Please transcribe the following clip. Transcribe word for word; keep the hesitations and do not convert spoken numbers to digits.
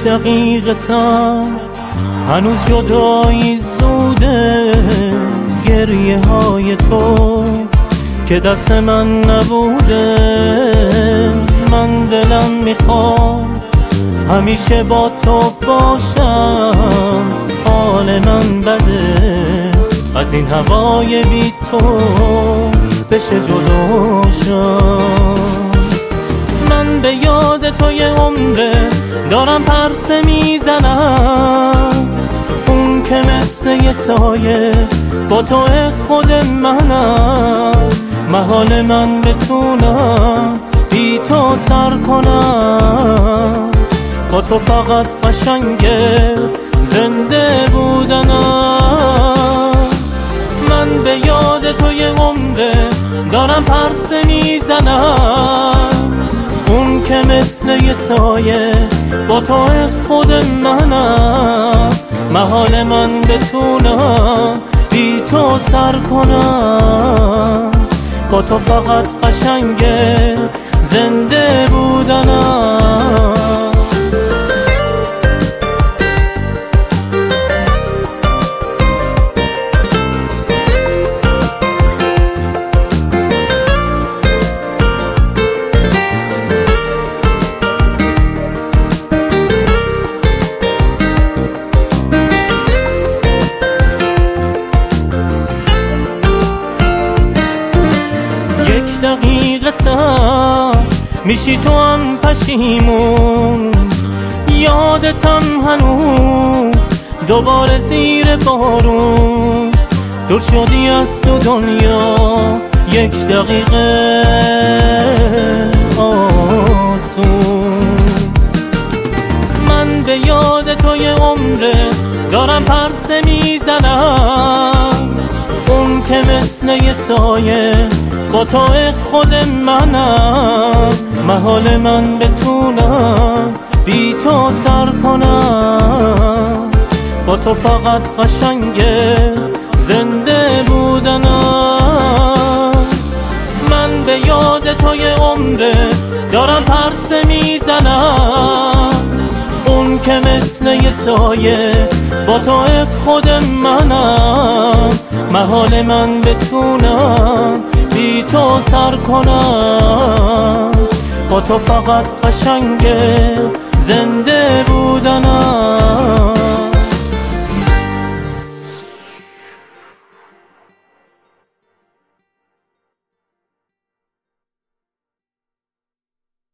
دقیقه سم هنوز جدایی زوده، گریه های تو که دست من نبوده. من دلم میخواد همیشه با تو باشم، حال من بده از این هوای بی تو بشه جداشم. من به یاد تو یه عمره دارم پرسه میزنم، اون که مثل یه سایه با تو خود منم. محال من بتونم بی تو سر کنم، با تو فقط قشنگه زنده بودنم. من به یاد تو یه عمره دارم پرسه میزنم، اون که مثل یه سایه با تو خود منم. محال من بتونم بی تو سر کنم، با تو فقط قشنگه زنده بودنم. یک دقیقه سم میشی تو هم پشیمون، یادتم هنوز دوباره زیر بارون. دور شدی از تو دنیا یک دقیقه آسون. من به یاد تو یه عمره دارم پرسه میزنم، اون که مثل یه سایه با تو خود منم. محال من بتونم بی تو سر کنم، با تو فقط قشنگه زنده بودنم. من به یاد تو یه عمره دارم پرسه میزنم، اون که مثل یه سایه با تو خود منم. محال من بتونم بی تو سر کنم، با تو فقط قشنگه زنده